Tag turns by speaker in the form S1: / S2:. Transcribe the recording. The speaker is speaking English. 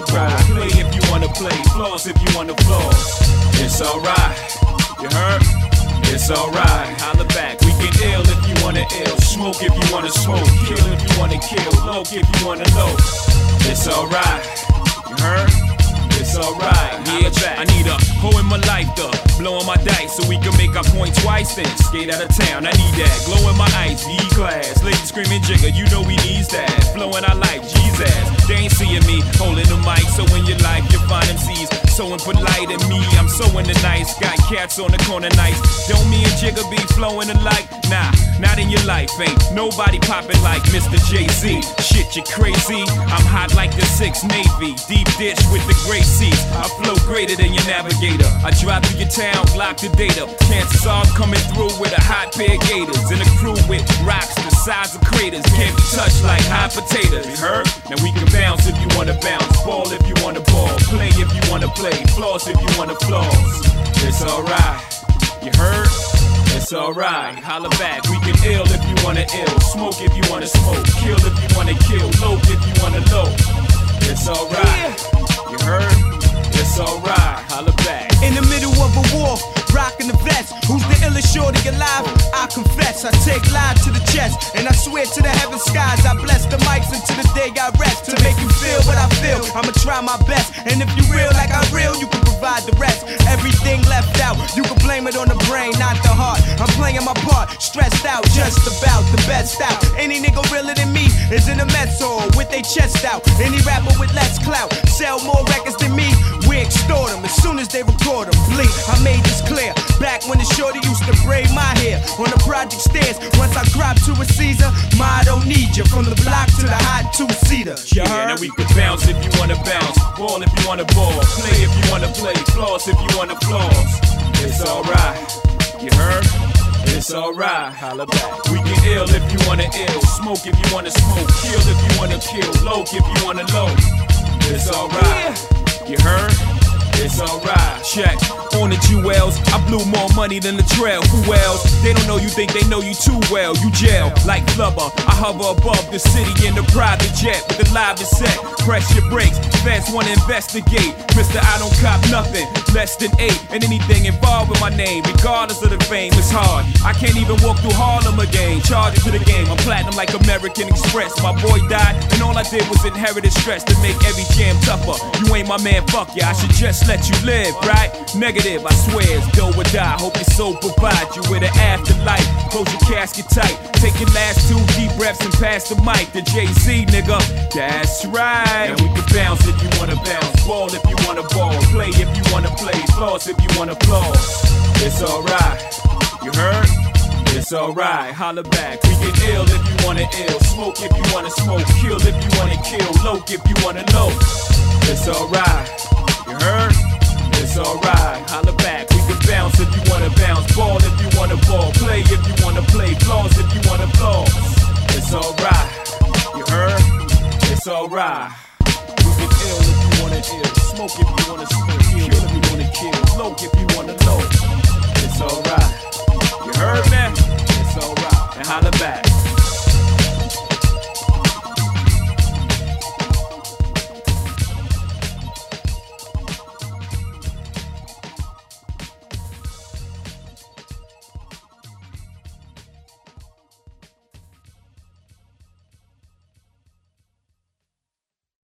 S1: ball, play if you wanna play, floss if you wanna floss. It's alright, you heard? It's alright, holla back. We get ill if you wanna ill, smoke if you wanna smoke, kill if you wanna kill, low if you wanna low. It's alright, you heard? It's alright, yeah, back. I need a hoe in my life to blow on my dice so we can make our point twice then skate out of town. I need that, glow in my ice, E-class. Ladies screaming jigger, you know we needs that. Flowing our life, Jesus. They ain't seeing me holding the mic, so in your life you find MCs so impolite in me. I'm so in the nice, got cats on the corner nice. Don't me and Jigga be flowing alike? Nah, not in your life, ain't nobody popping like Mr. Jay-Z. Shit, you crazy? I'm hot like the 6th Navy, deep dish with the gray seats. I flow greater than your navigator. I drive through your town, lock the data. Chances are I'm coming through with a hot pair of gators and a crew with rocks the size of craters. Can't be touched like hot potatoes. You heard? Now we can bounce if you wanna bounce, ball if you wanna ball, play if you wanna play, floss if you wanna floss. It's alright. You heard? It's alright. Holla back. We can ill if you wanna ill, smoke if you wanna smoke, kill if you wanna kill, low if you wanna low. It's alright. You heard? It's alright, holla back.
S2: In the middle of a war, rocking the vest. Who's the illest shorty alive? I confess, I take live to the chest, and I swear to the heaven skies, I bless the mics until the day I rest. To make you feel what I feel, I'ma try my best. And if you real like I real, you can provide the rest. Everything left out, you can blame it on the brain, not the heart. I'm playing my part, stressed out, just about the best out. Any nigga realer than me is in a mess hall with their chest out. Any rapper with less clout, sell more records than me. We extort them as soon as they record them. Bleak, I made this clear. Back when the shorty used to braid my hair on the project stairs. Once I grab to a Caesar, ma, I don't need you. From the block to the hot two-seater.
S1: Yeah, now we can bounce if you wanna bounce, ball if you wanna ball, play if you wanna play, floss if you wanna floss. It's alright, you heard? It's alright, holla back. We get ill if you wanna ill, smoke if you wanna smoke, kill if you wanna kill, low if you wanna low. It's alright, you heard? It's alright. Check on the jewels. I blew more money than the trail. Who else? They don't know you, think they know you too well. You jail like flubber. I hover above the city in the private jet with the live set. Press your brakes. Feds wanna investigate. Mister, I don't cop nothing less than 8. And anything involved with my name, regardless of the fame, it's hard. I can't even walk through Harlem again. Charge it to the game. I'm platinum like American Express. My boy died, and all I did was inherited stress to make every jam tougher. You ain't my man, fuck ya. I should just let you live, right? Negative, I swear, it's do or die. Hope your soul provide you with an afterlife. Close your casket tight. Take your last 2 deep breaths and pass the mic to Jay-Z, nigga. That's right. And we can bounce if you wanna bounce, ball if you wanna ball, play if you wanna play, floss if you wanna floss. It's alright. You heard? It's alright. Holla back. We get ill if you wanna ill, smoke if you wanna smoke, kill if you wanna kill, low if you wanna low. It's alright. You heard? It's alright, holla back. We can bounce if you wanna bounce, ball if you wanna ball, play if you wanna play, floss if you wanna floss. It's alright, you heard? It's alright. We can ill if you wanna ill, smoke if you wanna smoke, kill if you wanna kill, low if you wanna low. It's alright, you heard, man? It's alright, and holla back.